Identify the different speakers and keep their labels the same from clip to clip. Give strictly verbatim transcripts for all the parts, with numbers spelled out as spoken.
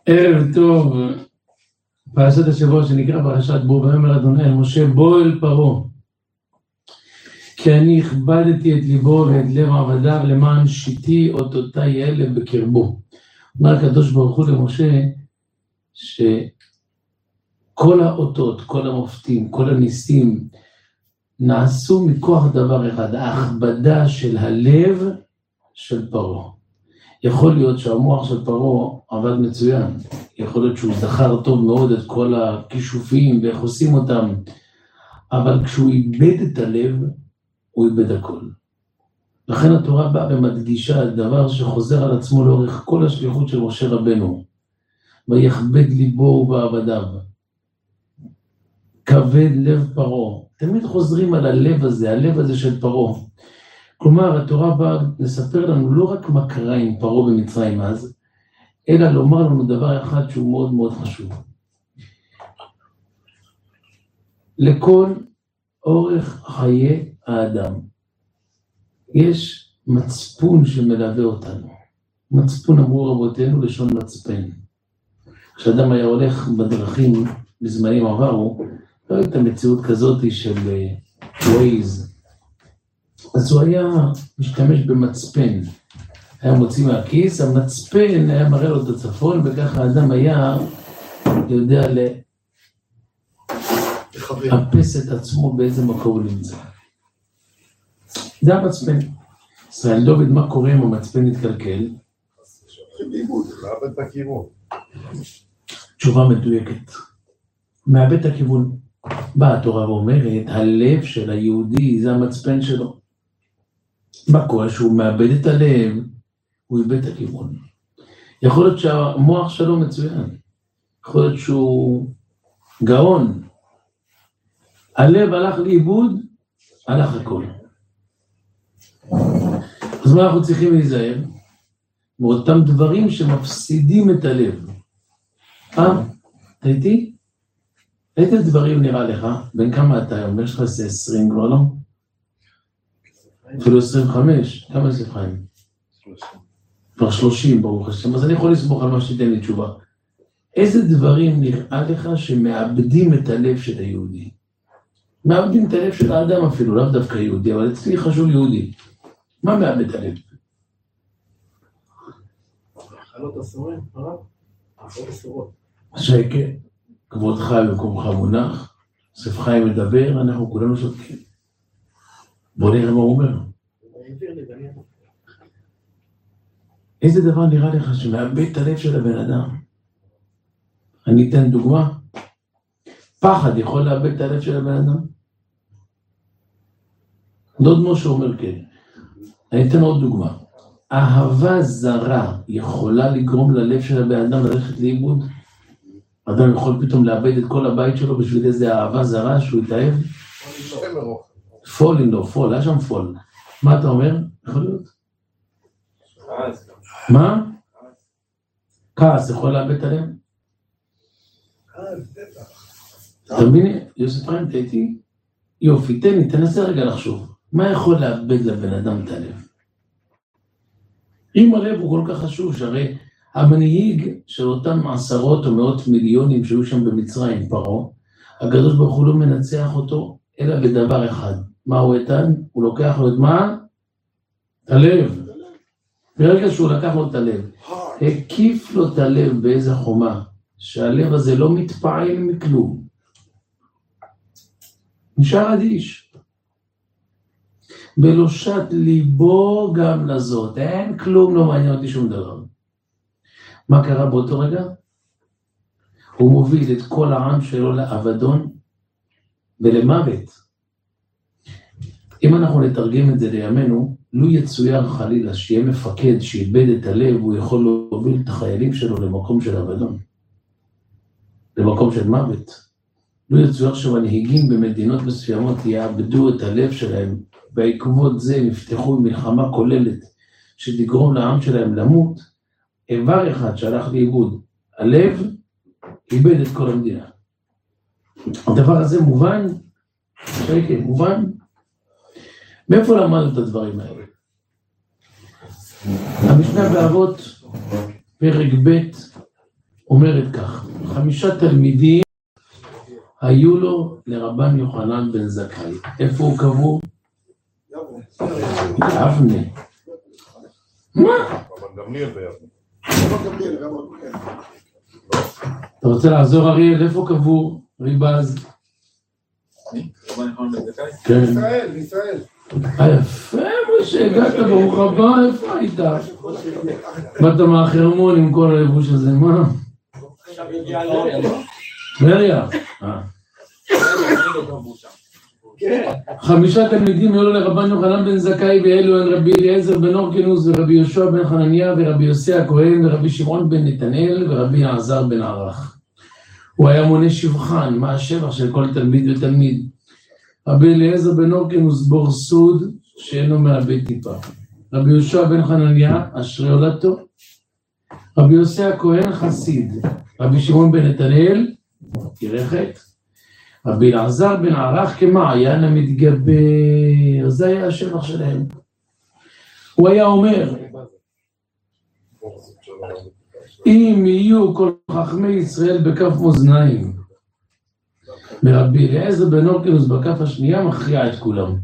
Speaker 1: ערב טוב, פרשת השבוע שנקרא פרשת בוא, ואומר אדוני אל משה בוא אל פרעה, כי אני הכבדתי את ליבו ואת לב עבדיו למען שיתי אותותי אלה בקרבו. אומר הקדוש ברוך הוא למשה שכל האותות, כל המופתים, כל הניסים נעשו מכוח דבר אחד, ההכבדה של הלב של פרעה. יכול להיות שהמוח של פרעה עבד מצוין, יכול להיות שהוא זכר טוב מאוד את כל הכישופים ואיך עושים אותם, אבל כשהוא איבד את הלב, הוא איבד הכל. לכן התורה באה ומדגישה דבר שחוזר על עצמו לאורך כל השליחות של משה רבנו, ויכבד ליבו ובעבדיו. כבד לב פרעה. תמיד חוזרים על הלב הזה, הלב הזה של פרעה. כלומר, התורה באה לספר לנו לא רק מה קרה עם פרעה במצרים אז, אלא לומר לנו דבר אחד שהוא מאוד מאוד חשוב. לכל אורך חיי האדם יש מצפון שמלווה אותנו. מצפון אמרו רבותינו לשון מצפן. כשאדם היה הולך בדרכים בזמנים עברו, לא הייתה מציאות כזאת של ווייז, אז הוא היה משתמש במצפן. היה מוציא מהכיס, המצפן היה מראה לו את הצפון, וככה האדם היה יודע לחפש את עצמו באיזה מקום הוא נמצא. זה המצפן. ישראל דוד, מה קורה אם המצפן מתקלקל?
Speaker 2: לאיבוד, מאבד את הכיוון.
Speaker 1: תשובה מדויקת. מאבד את הכיוון. באה התורה ואומרת, הלב של היהודי זה המצפן שלו. מה קורה שהוא מאבד את הלב, הוא איבד את הכיוון. יכול להיות שהמוח שלו מצוין. יכול להיות שהוא גאון. הלב הלך לאיבוד, הלך הכל. אז מה אנחנו צריכים להיזהר? מאותם דברים שמפסידים את הלב. אה? אתה איתי? איזה דברים נראה לך? בין כמה אתה היום? יש לך עשרים כבר, לא? אפילו עשרים וחמש. כמה זה חיים? שלושים. כבר שלושים, ברוך השם. אז אני יכול לסמוך על מה שתיתן לי תשובה. איזה דברים נראה לך שמאבדים את הלב של היהודי? מאבדים את הלב של האדם אפילו, לא דווקא יהודי, אבל אצלי חשוב יהודי. מה מאבד את הלב?
Speaker 3: חלות אסורים, הרב? חלות אסורות.
Speaker 1: שקט, כבודך במקומך מונח, יוסף חיים מדבר, אנחנו כולנו שותקים. בוא נראה מה הוא אומר. איזה דבר נראה לך שמאבד את הלב של הבן אדם? אני אתן דוגמה. פחד יכול לאבד את הלב של הבן אדם? דוד משה אומר כן. אני אתן עוד דוגמה. אהבה זרה יכולה לגרום ללב של הבן אדם ללכת לאיבוד? אדם יכול פתאום לאבד את כל הבית שלו בשביל איזה אהבה זרה שהוא יתאהב? פול אין לו, פול, היה שם פול. מה אתה אומר? יכול להיות? מה? כעס יכול לאבד את הלב? אתה מבין? יוסף חיים, תהייתי? יופי, תן לי, תנסה רגע לחשוב. מה יכול לאבד לבן אדם את הלב? אם הלב הוא כל כך חשוב, שהרי המנהיג של אותם עשרות או מאות מיליונים שהיו שם במצרים, פרעה, הקדוש ברוך הוא לא מנצח אותו, אלא בדבר אחד. מה הוא איתן? הוא לוקח לו את מה? את הלב. ברגע שהוא לקח לו את הלב, הקיף לו את הלב באיזה חומה, שהלב הזה לא מתפעל מכלום. נשאר אדיש. בלושת ליבו גם לזאת, אין כלום, לא מעניין אותי שום דבר. מה קרה באותו רגע? הוא מוביל את כל העם שלו לאבדון ולמוות. אם אנחנו נתרגם את זה לימינו, לו יצויר חלילה שיהיה מפקד שאיבד את הלב, הוא יכול להוביל את החיילים שלו למקום של אבדון, למקום של מוות. לו יצויר שמנהיגים במדינות מסוימות יאבדו את הלב שלהם, בעקבות זה נפתחו מלחמה כוללת שתגרום לעם שלהם למות, איבר אחד שהלך לאיבוד, הלב איבד את כל המדינה. הדבר הזה מובן? שקט, מובן? מאיפה למדנו את הדברים האלה? המשנה באבות, פרק ב', אומרת כך, חמישה תלמידים היו לו לרבן יוחנן בן זכאי. איפה הוא קבור? יבנה. מה?
Speaker 2: אבל גמליאל ביבנה.
Speaker 1: אתה רוצה לעזור אריאל? איפה קבור ריבז?
Speaker 3: רבן יוחנן בן זכאי?
Speaker 1: כן.
Speaker 2: ישראל, ישראל.
Speaker 1: יפה, משה, הגעת ברוך הבא, איפה היית? באת מהחרמון עם כל הלבוש הזה, מה?
Speaker 3: עכשיו הגיע לריה.
Speaker 1: לריה. חמישה תלמידים היו לרבן יוחנן בן זכאי, ואלו הן רבי אליעזר בן הורקנוס ורבי יהושע בן חנניה ורבי יוסי הכהן ורבי שמעון בן נתנאל ורבי אלעזר בן ערך. הוא היה מונה שבחן, מה השבח של כל תלמיד ותלמיד. רבי אליעזר בן הורקנוס בור סוד שאינו מאבד טיפה. רבי יהושע בן חנניה אשרי הולדתו. רבי יוסי הכהן חסיד. רבי שמעון בן נתנאל ירחת. רבי אלעזר בן ערך כמעיין המתגבר. זה היה השבח שלהם. הוא היה אומר, אם יהיו כל חכמי ישראל בכף מאזניים, ורבי אליעזר בן הורקנוס בכף השנייה מכריע את כולם.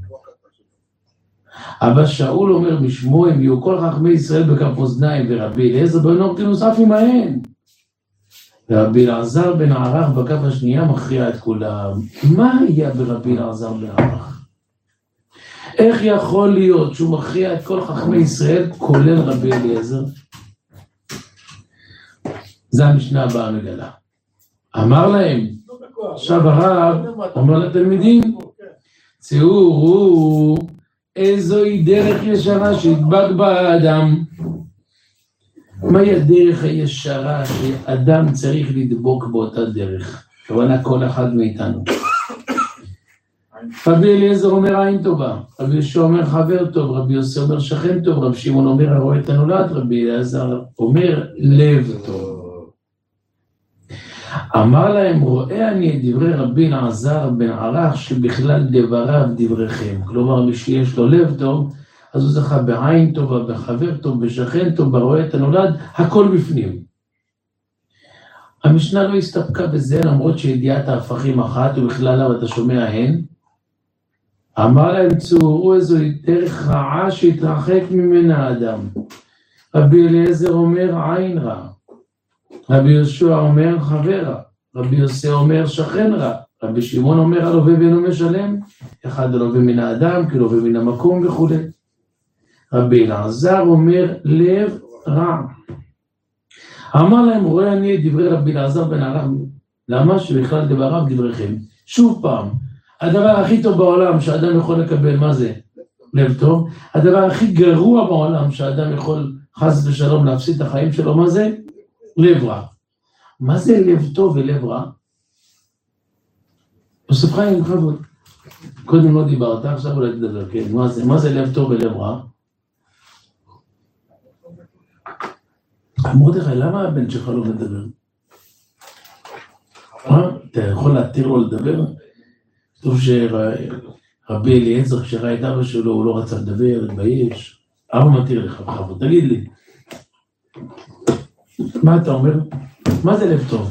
Speaker 1: אבא שאול אומר בשמו, אם יהיו כל חכמי ישראל בכף מאזניים, ורבי אליעזר בן הורקנוס אף עמהם, ורבי אלעזר בן ערך בכף השנייה מכריע את כולם. מה היה ברבי אלעזר בן ערך? איך יכול להיות שהוא מכריע את כל חכמי ישראל, כולל רבי אליעזר? זה המשנה הבאה מגלה. אמר להם, עכשיו הרב אומר לתלמידים, צאו איזוהי דרך ישרה שידבק בה האדם. מהי הדרך הישרה שאדם צריך לדבוק באותה דרך? כוונה כל אחד מאיתנו. רבי אליעזר אומר עין טובה, רבי יהושע אומר חבר טוב, רבי יוסי אומר שכן טוב, רבי שמעון אומר הרואה את הנולד, רבי אליעזר אומר לב טוב. אמר להם, רואה אני את דברי רבי אלעזר בן ערך שבכלל דבריו דבריכם. כלומר, מי שיש לו לב טוב, אז הוא זכה בעין טובה, בחבר טוב, בשכן טוב, ברואה את הנולד, הכל בפנים. המשנה לא הסתפקה בזה, למרות שידיעת ההפכים אחת, ובכלל למה אתה שומע הן. אמר להם, צאו איזוהי דרך רעה שהתרחק ממנה האדם. רבי אליעזר אומר עין רע. רבי יהושע אומר חבר רע, רבי יוסי אומר שכן רע, רבי שמעון אומר הלווה ואינו משלם, אחד הלווה מן האדם, כלווה מן המקום וכו'. רבי אלעזר אומר לב רע. אמר להם, רואה אני את דברי רבי אלעזר בן ערך, למה? שבכלל דבריו דבריכם. שוב פעם, הדבר הכי טוב בעולם שאדם יכול לקבל, מה זה? לב טוב. הדבר הכי גרוע בעולם שאדם יכול חס ושלום להפסיד את החיים שלו, מה זה? לב רע. מה זה לב טוב ולב רע? יוסף חיים, חבוד. קודם לא דיברת, עכשיו אולי תדבר, כן. מה זה? מה זה לב טוב ולב רע? מרדכי, למה הבן שלך לא מדבר? מה? אתה יכול להתיר לו לדבר? טוב שרבי אליעזר, כשראה את אבא שלו, הוא לא רצה לדבר, התבייש. אבא מתיר לך, חבוד, תגיד לי. מה אתה אומר? מה זה לב טוב?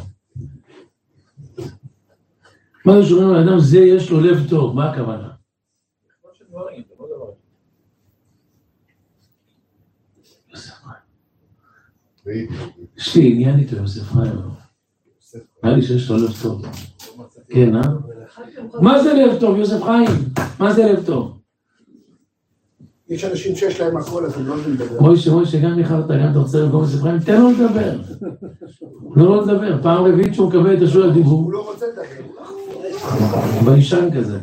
Speaker 1: מה זה שאומרים על אדם, זה יש לו לב טוב, מה הכוונה? יוסף חיים. יש לי עניין איתו יוסף חיים. היה לי שיש לו לב טוב. כן, אה? מה זה לב טוב, יוסף חיים? מה זה לב טוב?
Speaker 4: יש אנשים שיש להם הכל, אז הם לא יודעים לדבר.
Speaker 1: מוישה, מוישה, גם מיכל, גם אתה רוצה לבוא יוסף חיים, תן לו לדבר. לא לא לדבר, פעם רביעית שהוא מקבל את השואל דיבור.
Speaker 4: הוא לא רוצה לדבר.
Speaker 1: בישן כזה.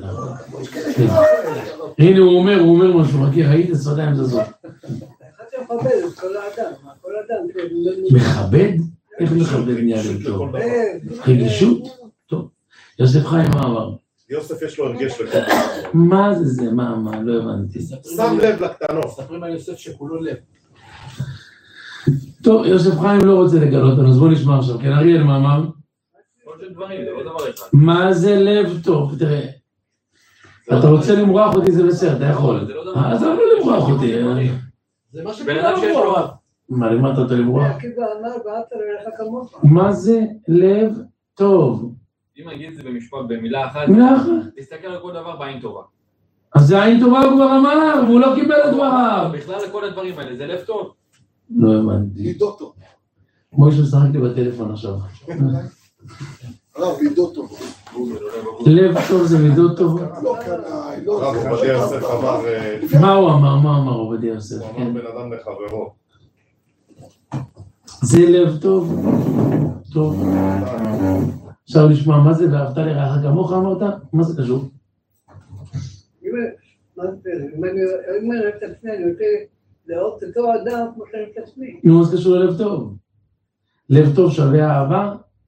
Speaker 1: הנה הוא אומר, הוא אומר משהו, מכיר, ראית את שפתיים זה זאת.
Speaker 5: אחד שמכבד את כל האדם, כל אדם.
Speaker 1: מכבד? איך מכבד נהיה לב טוב? רגישות? טוב. יוסף חיים, מה אמר?
Speaker 2: יוסף יש לו הרגש לכל.
Speaker 1: מה זה זה? מה, מה? לא הבנתי.
Speaker 2: שם לב לקטנות.
Speaker 3: מספרים על יוסף שכולו לב.
Speaker 1: טוב, יוסף חיים לא רוצה לגלות לנו, אז בוא נשמע עכשיו. כן, אריאל, מה אמר?
Speaker 3: עוד של דברים, זה עוד דבר אחד.
Speaker 1: מה זה לב טוב? תראה. אתה רוצה למרוח אותי, זה בסדר, אתה יכול. אז לא למרוח אותי.
Speaker 3: זה מה שכולם אמרו.
Speaker 1: מה, לימדת אותו לברוח?
Speaker 5: עקיבא אמר, ואהבת לרעך כמוך.
Speaker 1: מה זה לב טוב?
Speaker 6: אם נגיד את זה במשפט, במילה אחת,
Speaker 1: מילה אחת.
Speaker 6: להסתכל על כל דבר בעין טובה.
Speaker 1: אז זה עין טובה הוא כבר אמר, והוא לא קיבל את דבריו.
Speaker 6: בכלל לכל הדברים האלה, זה לב טוב.
Speaker 1: לא הבנתי.
Speaker 4: מידות טוב.
Speaker 1: כמו שמשחק לי בטלפון עכשיו.
Speaker 4: הרב, מידות טוב.
Speaker 1: לב טוב זה מידות טוב.
Speaker 4: לא קנאי, לא...
Speaker 2: הרב עובדיה יוסף אמר, אה,
Speaker 1: מה הוא אמר? מה אמר עובדיה יוסף?
Speaker 2: הוא
Speaker 1: כן.
Speaker 2: אמר בן אדם לחברו.
Speaker 1: זה לב טוב. טוב. עכשיו נשמע, מה זה ואהבת לרעך כמוך אמרת? מה זה קשור?
Speaker 5: אם אני אוהב את עצמי, אני רוצה לאהוב את אותו אדם כמו שאני את עצמי.
Speaker 1: נו, אז קשור ללב טוב. לב טוב שווה אהבה?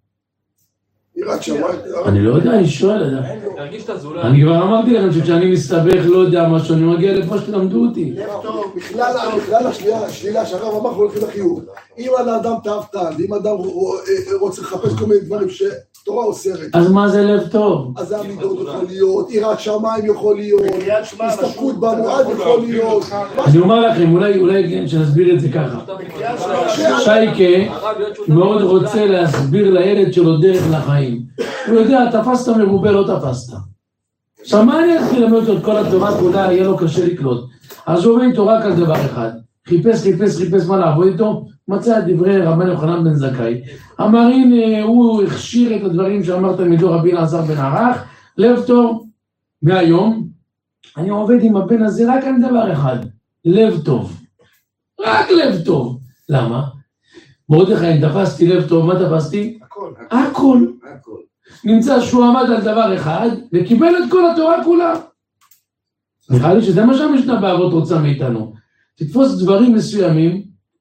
Speaker 4: יראת שמיים.
Speaker 1: אני לא יודע, אני שואל.
Speaker 6: תרגיש את הזולה.
Speaker 1: אני כבר אמרתי לכם שכשאני מסתבך לא יודע משהו, אני מגיע לפה שתלמדו אותי.
Speaker 4: לב טוב, בכלל השלילה שהרב אמר, אנחנו הולכים לחיוב. אם האדם תאוותן, ואם אדם רוצה לחפש כל מיני דברים שתורה אוסרת,
Speaker 1: אז מה זה לב טוב?
Speaker 4: אז זה המידות יכול להיות, יראת שמיים יכול להיות, הסתפקות במועד יכול להיות.
Speaker 1: אני אומר לכם, אולי, אולי שנסביר את זה ככה. שייקה מאוד רוצה להסביר לילד שלו דרך לחיים. הוא יודע, תפסת מרובה, לא תפסת. עכשיו, מה אני אתחיל ללמד אותו את כל התורה, כולה יהיה לו קשה לקלוט. אז הוא אומר איתו רק על דבר אחד. חיפש, חיפש, חיפש מה לעבוד איתו, מצא את דברי רבן יוחנן בן זכאי. אמר, הנה, הוא הכשיר את הדברים שאמר תלמידו רבי אלעזר בן ערך, לב טוב, והיום, אני עובד עם הבן הזה רק על דבר אחד, לב טוב. רק לב טוב. למה? מרדכי, אם תפסתי לב טוב, מה תפסתי?
Speaker 4: הכל.
Speaker 1: הכל.
Speaker 4: הכל.
Speaker 1: נמצא שהוא עמד על דבר אחד, וקיבל את כל התורה כולה. נראה לי שזה מה שהמשנה באבות רוצה מאיתנו. תתפוס דברים מסוימים,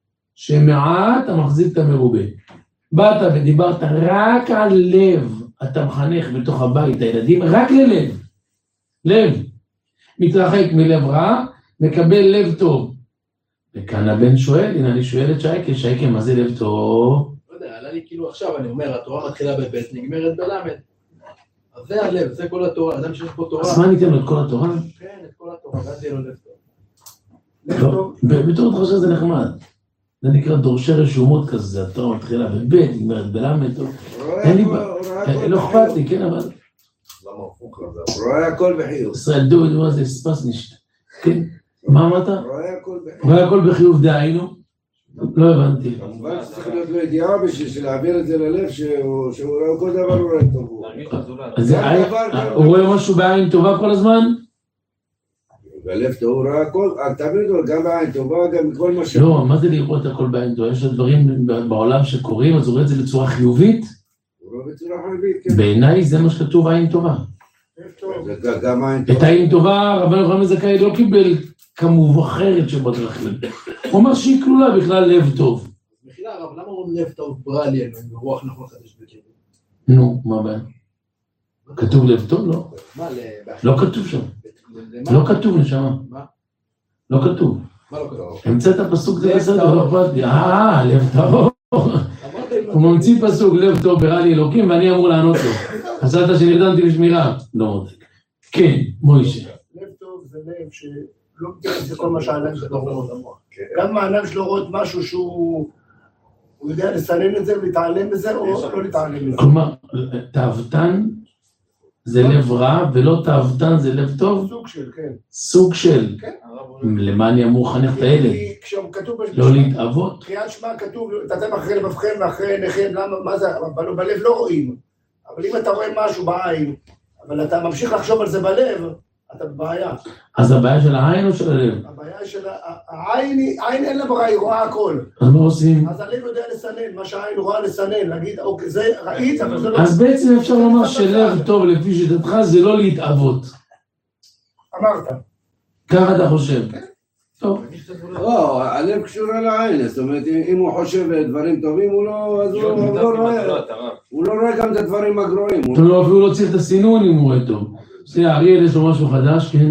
Speaker 1: שמעט המחזיק את המרובה. באת ודיברת רק על לב, אתה מחנך בתוך הבית, הילדים, רק ללב. לב. מתרחק מלב רע, מקבל לב טוב. וכאן הבן שואל, הנה אני שואל את שייקה, שייקה, מה זה לב טוב?
Speaker 3: לא יודע, עלה לי כאילו עכשיו, אני אומר, התורה מתחילה בבית, נגמרת בלמד. אז זה הלב, זה כל התורה, אדם שיש פה תורה.
Speaker 1: אז מה ניתן לו את כל התורה?
Speaker 3: כן, את כל התורה, ואז יהיה לו לב טוב.
Speaker 1: לא, בתור דרשה זה נחמד. זה נקרא דורשי רשומות כזה, התורה מתחילה בבית, נגמרת בלמד, טוב. אין לי בעיה, לא אכפת לי, כן, אבל...
Speaker 2: למה הפוך לזה?
Speaker 7: הוא רואה הכל בחיוב.
Speaker 1: ישראל דוד, מה זה ספסנישט? כן? מה אמרת?
Speaker 7: הוא רואה הכל בחיוב.
Speaker 1: רואה הכל בחיוב דהיינו? לא הבנתי.
Speaker 7: כמובן שצריך להיות לו ידיעה בשביל להעביר את זה ללב שהוא רואה כל דבר הוא רואה טוב.
Speaker 6: תרגיש את הזולה.
Speaker 1: אז זה עין- הוא רואה משהו בעין טובה כל הזמן?
Speaker 7: בלב טוב הוא רואה הכל, תמיד הוא גם בעין טובה, גם מכל מה ש...
Speaker 1: לא, מה זה לראות הכל בעין טובה? יש דברים בעולם שקורים, אז הוא רואה את זה בצורה חיובית?
Speaker 7: הוא רואה בצורה חיובית, כן.
Speaker 1: בעיניי זה מה שכתוב עין טובה.
Speaker 7: זה גם עין
Speaker 1: את
Speaker 7: טובה.
Speaker 1: העין טובה, רבן יוחנן בן זכאי לא קיבל כמוב אחרת שבדרכים. הוא אומר שהיא כלולה בכלל לב טוב.
Speaker 3: מחילה הרב, למה הוא לב טוב ברא לי אלוהים, ברוח נכון חדש בקרב?
Speaker 1: נו, מה הבעיה? כתוב לב טוב? לא.
Speaker 3: מה,
Speaker 1: לא כתוב שם.
Speaker 3: למה?
Speaker 1: לא כתוב נשמה.
Speaker 3: מה?
Speaker 1: לא כתוב.
Speaker 3: מה לא כתוב?
Speaker 1: המצא את הפסוק זה
Speaker 3: לב
Speaker 1: בסדר,
Speaker 3: טוב.
Speaker 1: לא אכפת לי. אה, לב טוב.
Speaker 3: אמרת לי,
Speaker 1: הוא ממציא פסוק לב טוב ברא לי אלוקים ואני אמור לענות לו. חשבת שנרדמתי בשמירה? לא מותק. כן, מוישה.
Speaker 4: לב טוב זה לב שלא מתייחס לכל מה שהעיניים שלו רואות. גם העיניים שלו רואות משהו שהוא... הוא יודע לסנן את זה ולהתעלם בזה או לא להתעלם בזה.
Speaker 1: כלומר, תאוותן זה לב רע ולא תאוותן זה לב טוב?
Speaker 4: סוג של, כן.
Speaker 1: סוג של. למה אני אמור לחנך את הילד?
Speaker 4: כי כשכתוב...
Speaker 1: לא להתאבות?
Speaker 4: קריאת שמע כתוב, תתם אחרי לבבכם ואחרי עיניכם, למה, מה זה, ב- בלב לא רואים. אבל אם אתה רואה משהו בעין, אבל אתה ממשיך לחשוב על זה בלב, אתה בבעיה.
Speaker 1: אז הבעיה של העין או של הלב?
Speaker 4: הבעיה היא של ה- העין, היא- העין אין לה ברע, היא רואה הכל.
Speaker 1: אז מה עושים?
Speaker 4: אז הלב יודע לסנן, מה שהעין רואה לסנן, להגיד, אוקיי, זה ראית, אבל זה לא...
Speaker 1: אז בעצם אפשר לומר שלב טוב לפי שיטתך זה לא להתאבות.
Speaker 4: אמרת.
Speaker 1: ככה אתה חושב. טוב.
Speaker 7: לא, הלב קשור על העין, זאת אומרת, אם הוא חושב דברים טובים, הוא לא... אז הוא לא רואה... הוא לא רואה גם את הדברים הגרועים. הוא-
Speaker 1: אתה לא אפילו לא צריך את הסינון אם הוא רואה טוב. סליחה, אריאל יש לו משהו חדש, כן?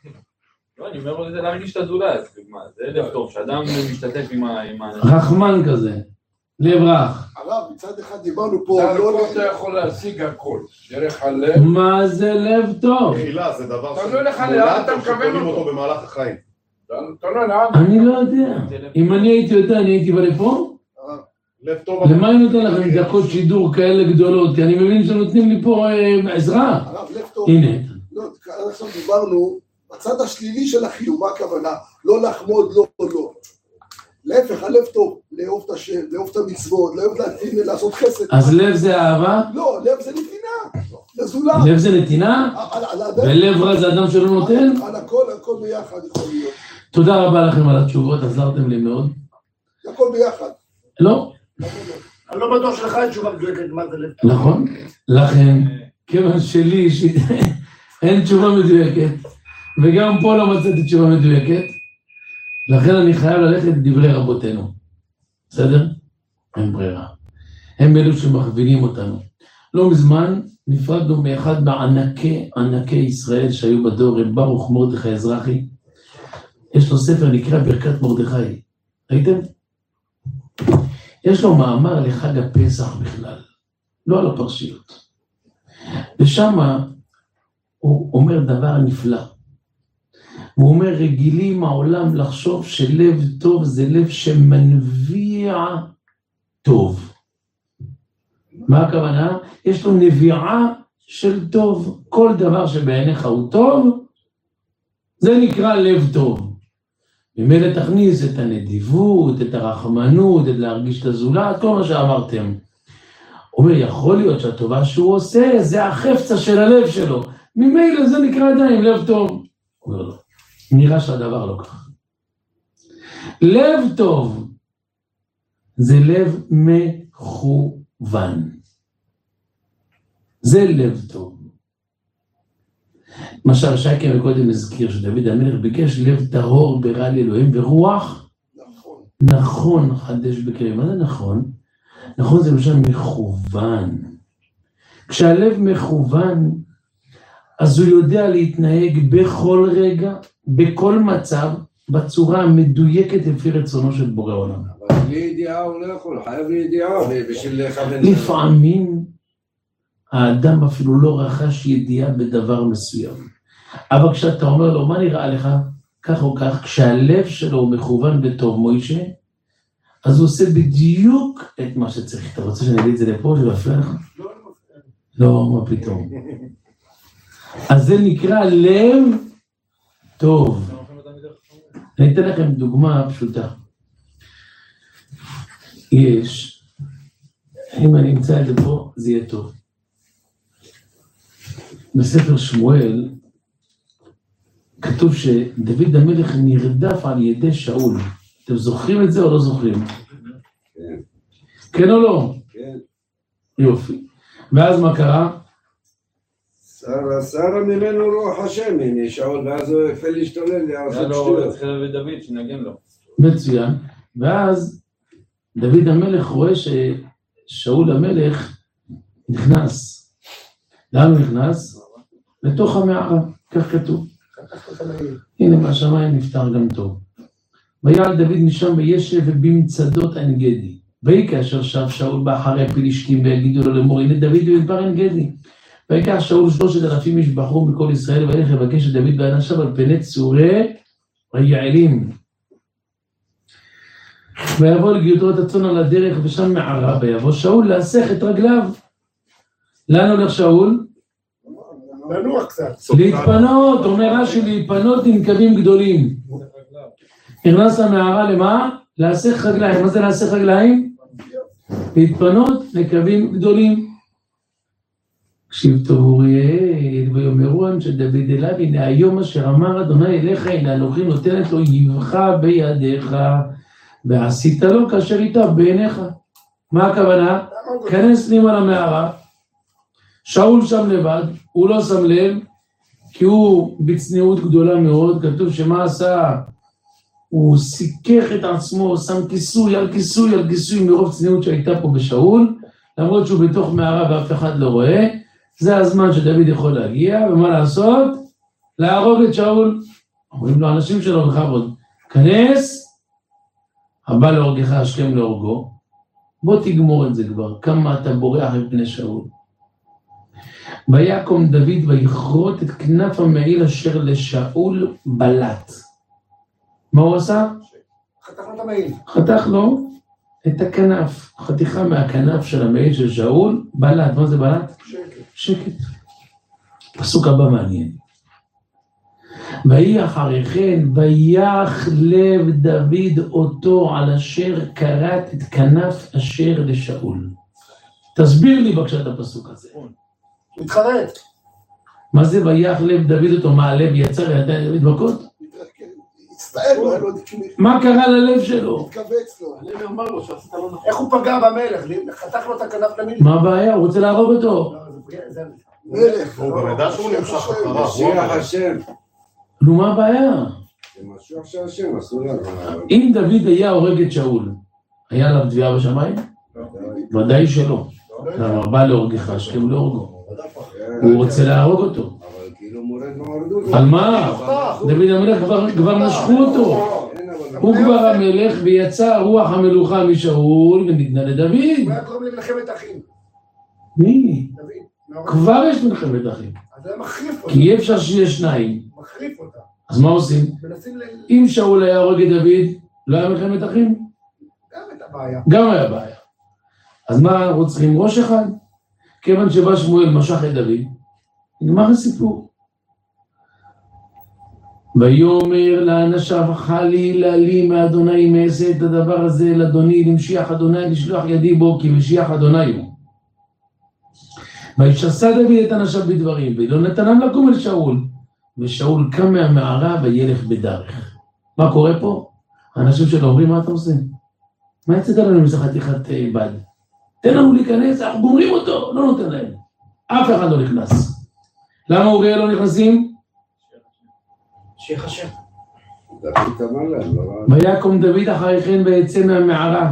Speaker 6: לא, אני אומר לזה להרגיש את הזולה, זה לב טוב, שאדם משתתף עם האנשים.
Speaker 1: רחמן כזה. לב רך.
Speaker 4: הרב, מצד אחד דיברנו פה,
Speaker 8: דרך
Speaker 4: לא...
Speaker 8: הכל אתה יכול להשיג הכל, דרך הלב.
Speaker 1: מה זה לב טוב?
Speaker 2: מחילה זה דבר
Speaker 8: תלוי לך לאן אתה מכוון
Speaker 2: שקונים
Speaker 8: אותו.
Speaker 2: אותו במהלך החיים.
Speaker 8: תראה לאן.
Speaker 1: אני לא יודע. אם אני הייתי יודע, אני הייתי בא לפה?
Speaker 2: לב טוב.
Speaker 1: למה אני נותן לכם דקות שידור כאלה גדולות? כי אני מבין שנותנים לי פה עזרה.
Speaker 9: הרב, לב טוב.
Speaker 1: הנה.
Speaker 9: לא, עכשיו דיברנו, בצד השלילי של החיוב, מה הכוונה? לא לחמוד, לא, לא. להפך, הלב טוב, לאהוב את השם, לאהוב את המצוות, לאהוב להתאים, לעשות חסד.
Speaker 1: אז לב זה אהבה?
Speaker 9: לא, לב זה נתינה, לזולה.
Speaker 1: לב זה נתינה? ולב רע זה אדם שלא נותן?
Speaker 9: על הכל, הכל ביחד יכול להיות.
Speaker 1: תודה רבה לכם על התשובות, עזרתם לי מאוד.
Speaker 9: הכל ביחד.
Speaker 1: לא.
Speaker 4: אני לא בטוח שלך אין תשובה מדויקת מה זה לב טוב.
Speaker 1: נכון. לכן, כיוון שלי אין תשובה מדויקת, וגם פה לא מצאתי תשובה מדויקת, לכן אני חייב ללכת לדברי רבותינו. בסדר? אין ברירה. הם אלו שמכווינים אותנו. לא מזמן נפרדנו מאחד מענקי, ענקי ישראל שהיו בדור, רב ברוך מרדכי אזרחי. יש לו ספר נקרא ברכת מרדכי. ראיתם? יש לו מאמר לחג הפסח בכלל, לא על הפרשיות. ושם הוא אומר דבר נפלא. הוא אומר, רגילים העולם לחשוב שלב טוב זה לב שמנביע טוב. מה הכוונה? יש לו נביעה של טוב. כל דבר שבעיניך הוא טוב, זה נקרא לב טוב. ממילא תכניס את הנדיבות, את הרחמנות, את להרגיש את הזולת, כל מה שאמרתם. הוא אומר, יכול להיות שהטובה שהוא עושה, זה החפצה של הלב שלו. ממילא זה נקרא עדיין לב טוב. הוא אומר לו, נראה שהדבר לא כך. לב טוב זה לב מכוון. זה לב טוב. משל שייקה מקודם הזכיר שדוד המלך ביקש לב טהור ברע לאלוהים ורוח נכון, נכון חדש בקרב. מה זה נכון? נכון זה למשל מכוון. כשהלב מכוון, אז הוא יודע להתנהג בכל רגע, בכל מצב, בצורה המדויקת לפי רצונו של בורא עולם.
Speaker 7: אבל בלי ידיעה הוא לא יכול, חייב ידיעה בשביל לכוון.
Speaker 1: לפעמים האדם אפילו לא רכש ידיעה בדבר מסוים. אבל כשאתה אומר לו, מה נראה לך? כך או כך, כשהלב שלו הוא מכוון בטוב מוישה, אז הוא עושה בדיוק את מה שצריך. אתה רוצה שאני אגיד את זה לפה, שבפריע לך? לא, מה פתאום. אז זה נקרא לב טוב. אני אתן לכם דוגמה פשוטה. יש, אם אני אמצא את זה פה, זה יהיה טוב. בספר שמואל, כתוב שדוד המלך נרדף על ידי שאול. אתם זוכרים את זה או לא זוכרים?
Speaker 7: כן.
Speaker 1: כן או לא?
Speaker 7: כן.
Speaker 1: יופי. ואז מה קרה?
Speaker 7: שרה, שרה ממנו רוח השם, הנה שאול, ואז הוא הפל להשתולל,
Speaker 6: היה לו את חלב ודוד שנגן לו.
Speaker 1: מצוין. ואז דוד המלך רואה ששאול המלך נכנס. לאן הוא נכנס? לתוך המערה, כך כתוב. הנה מהשמיים נפטר גם טוב. ויעל דוד משם בישב ובמצדות עין גדי. ויהי כאשר שב שאול באחרי פלישתים ויגידו לו לאמור, הנה דוד במדבר עין גדי. ויקח שאול שלושת אלפים איש בחור מכל ישראל וילך לבקש את דוד ואנשיו על פני צורי היעלים. ויבוא לגדרות הצאן על הדרך ושם מערה, ויבוא שאול להסך את רגליו. לאן הולך שאול?
Speaker 4: לנוח קצת.
Speaker 1: להתפנות, אומר רש"י, להתפנות עם קווים גדולים. נכנס למערה למה? להסך רגליים. מה זה להסך רגליים? להתפנות לקווים גדולים. תקשיב טוב אוריאל, ויאמרון שדוד אליו, הנה היום אשר אמר אדוני אליך, הנה אנוכי נותנת לו יבך בידיך, ועשית לו כאשר ייטב בעיניך. מה הכוונה? כנס פנימה למערה, שאול שם לבד, הוא לא שם לב, כי הוא בצניעות גדולה מאוד, כתוב שמה עשה? הוא סיכך את עצמו, שם כיסוי על כיסוי על כיסוי מרוב צניעות שהייתה פה בשאול, למרות שהוא בתוך מערה ואף אחד לא רואה, זה הזמן שדוד יכול להגיע, ומה לעשות? להרוג את שאול. אומרים לו אנשים שלו בכבוד, כנס, הבא להורגך השכם להורגו, בוא תגמור את זה כבר, כמה אתה בורח מפני שאול. ויקום דוד ויכרות את כנף המעיל אשר לשאול בלט. מה הוא עשה?
Speaker 4: חתך לו את המעיל.
Speaker 1: חתך לו את הכנף, חתיכה מהכנף של המעיל של שאול, בלט, מה זה בלט?
Speaker 4: שקט.
Speaker 1: שקט. פסוק הבא מעניין. ויהי אחרי כן, ויח לב דוד אותו על אשר קראת את כנף אשר לשאול. תסביר לי בבקשה את הפסוק הזה.
Speaker 4: מתחרט.
Speaker 1: מה זה ויח לב דוד אותו? מה הלב יצר ידיים דוד מכות?
Speaker 9: הצטער לו, היה לו...
Speaker 1: מה קרה ללב שלו?
Speaker 9: התכווץ לו.
Speaker 3: הלב אמר לו שעשית לא נכון.
Speaker 4: איך הוא פגע במלך? חתך לו את הכנף למיל.
Speaker 1: מה הבעיה? הוא רוצה להרוג אותו.
Speaker 9: מלך.
Speaker 2: הוא גם ידע שהוא נמשך אחריו.
Speaker 7: משיח השם.
Speaker 1: נו, מה הבעיה?
Speaker 7: זה משיח של השם, אסור לנו.
Speaker 1: אם דוד היה הורג את שאול, היה עליו תביעה בשמיים? ודאי שלא. למה בא להורגך, השם לא הורגו. הוא רוצה להרוג אותו.
Speaker 7: אבל כאילו מורד במרדות.
Speaker 1: על מה? דוד המלך כבר נשכו אותו. הוא כבר המלך ויצא רוח המלוכה משאול וניתנה לדוד.
Speaker 4: הוא היה קוראים למלחמת אחים.
Speaker 1: מי?
Speaker 4: דוד.
Speaker 1: כבר יש מלחמת אחים.
Speaker 4: אז היה מחריף אותה.
Speaker 1: כי אי אפשר שיהיה שניים.
Speaker 4: מחריף אותה.
Speaker 1: אז מה עושים?
Speaker 4: מנסים ל...
Speaker 1: אם שאול היה הורג את דוד, לא היה מלחמת אחים?
Speaker 4: גם את הבעיה.
Speaker 1: גם היה בעיה. אז מה, אנחנו צריכים ראש אחד? כיוון שבא שמואל משך את דוד, נגמר הסיפור. ויאמר לאנשיו חלילה לי מאדוני מעשה את הדבר הזה לאדוני למשיח אדוני לשלוח ידי בו כי משיח אדוני הוא. וישסה דוד את אנשיו בדברים ולא נתנם לקום אל שאול ושאול קם מהמערה וילך בדרך. מה קורה פה? האנשים שלו אומרים מה אתה עושה? מה יצאת לנו עם זה חתיכת בד? תן לנו להיכנס, אנחנו גומרים אותו, לא נותן להם. אף אחד לא נכנס. למה אוריאל לא נכנסים?
Speaker 3: שיח השם.
Speaker 7: דוד אמר להם, לא רע.
Speaker 1: ויקום דוד אחרי כן ויצא מהמערה.